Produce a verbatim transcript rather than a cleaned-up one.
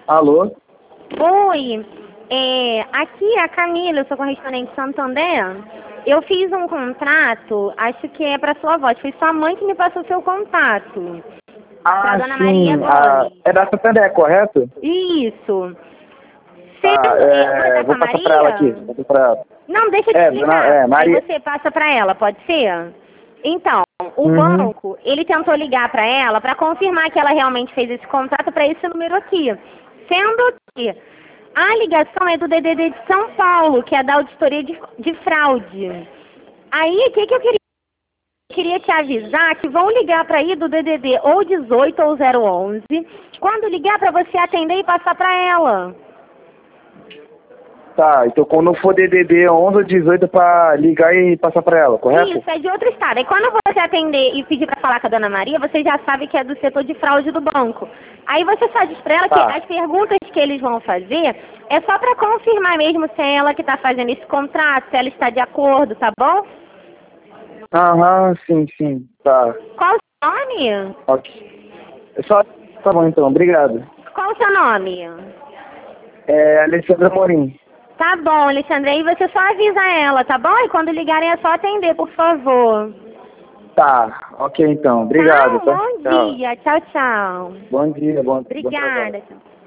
Alô? Oi, é, aqui é a Camila, eu sou correspondente de Santander. Eu fiz um contrato, acho que é para sua avó, foi sua mãe que me passou seu contato. Pra Ah, Dona sim. Maria Ah, Gomes. é da Santander, correto? Isso. Tá, Sendo, é, eu vou é, dar com vou a passar pra ela aqui. Maria? Vou passar pra ela. Não, deixa eu te É, dona, explicar. é, Aí Maria. você passa para ela, pode ser? Então, o Uhum. banco, ele tentou ligar para ela para confirmar que ela realmente fez esse contrato para esse número aqui. Sendo que a ligação é do D D D de São Paulo, que é da auditoria de, de fraude. Aí, o que, que eu queria? Queria te avisar que vão ligar para aí do D D D ou dezoito ou zero onze. Quando ligar para você atender e passar para ela. Tá, então quando for D D D onze ou dezoito pra ligar e passar pra ela, correto? Isso, é de outro estado. Aí quando você atender e pedir para falar com a Dona Maria, você já sabe que é do setor de fraude do banco. Aí você só diz para ela que Tá. as perguntas que eles vão fazer é só para confirmar mesmo se é ela que está fazendo esse contrato, se ela está de acordo, tá bom? Aham, sim, sim. Tá. Qual o seu nome? Ok. É só. Tá bom então, obrigado. Qual o seu nome? É Alessandra Morim. Tá bom, Alexandre, aí você só avisa ela, tá bom? E quando ligarem é só atender, por favor. Tá, ok então. Obrigado, Tá? tá? Bom Tchau. dia. Tchau, tchau. Bom dia, bom, bom trabalho. Obrigada. Tchau.